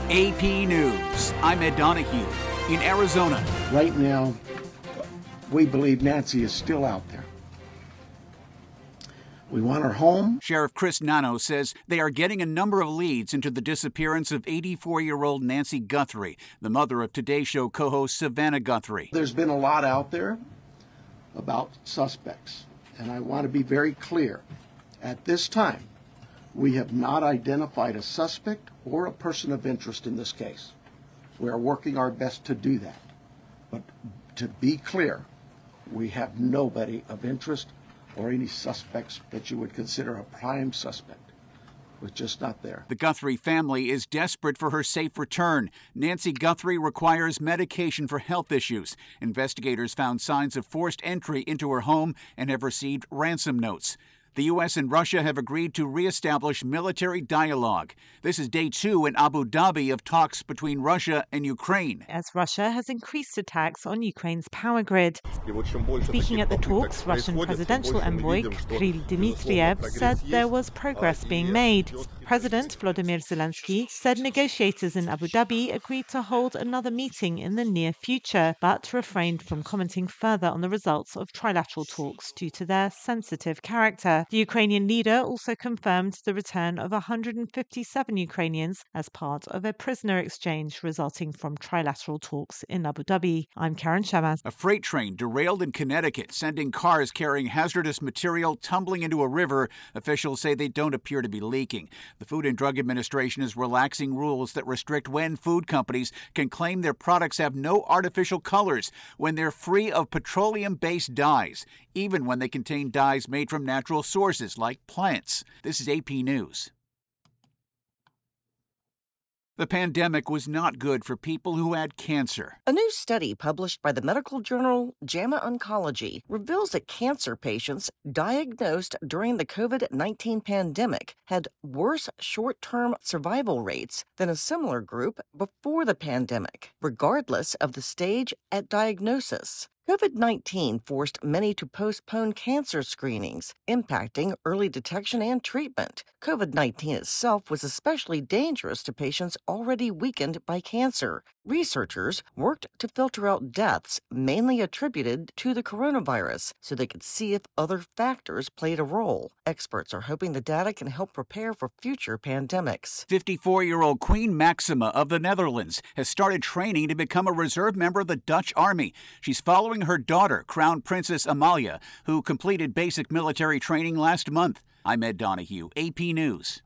AP News. I'm Ed Donahue in Arizona. Right now, we believe Nancy is still out there. We want her home. Sheriff Chris Nano says they are getting a number of leads into the disappearance of 84-year-old Nancy Guthrie, the mother of Today Show co-host Savannah Guthrie. There's been a lot out there about suspects, and I want to be very clear. At this time, we have not identified a suspect or a person of interest in this case. We are working our best to do that. But to be clear, we have nobody of interest or any suspects that you would consider a prime suspect. Was just not there. The Guthrie family is desperate for her safe return. Nancy Guthrie requires medication for health issues. Investigators found signs of forced entry into her home and have received ransom notes. The U.S. and Russia have agreed to reestablish military dialogue. This is day 2 in Abu Dhabi of talks between Russia and Ukraine. As Russia has increased attacks on Ukraine's power grid. Speaking at the talks, Russian presidential envoy Kirill Dmitriev said there was progress being made. President Volodymyr Zelensky said negotiators in Abu Dhabi agreed to hold another meeting in the near future, but refrained from commenting further on the results of trilateral talks due to their sensitive character. The Ukrainian leader also confirmed the return of 157 Ukrainians as part of a prisoner exchange resulting from trilateral talks in Abu Dhabi. I'm Karen Shamaz. A freight train derailed in Connecticut, sending cars carrying hazardous material tumbling into a river. Officials say they don't appear to be leaking. The Food and Drug Administration is relaxing rules that restrict when food companies can claim their products have no artificial colors when they're free of petroleum-based dyes, even when they contain dyes made from natural sources like plants. This is AP News. The pandemic was not good for people who had cancer. A new study published by the medical journal JAMA Oncology reveals that cancer patients diagnosed during the COVID-19 pandemic had worse short-term survival rates than a similar group before the pandemic, regardless of the stage at diagnosis. COVID-19 forced many to postpone cancer screenings, impacting early detection and treatment. COVID-19 itself was especially dangerous to patients already weakened by cancer. Researchers worked to filter out deaths mainly attributed to the coronavirus so they could see if other factors played a role. Experts are hoping the data can help prepare for future pandemics. 54-year-old Queen Maxima of the Netherlands has started training to become a reserve member of the Dutch Army. She's following her daughter, Crown Princess Amalia, who completed basic military training last month. I'm Ed Donahue, AP News.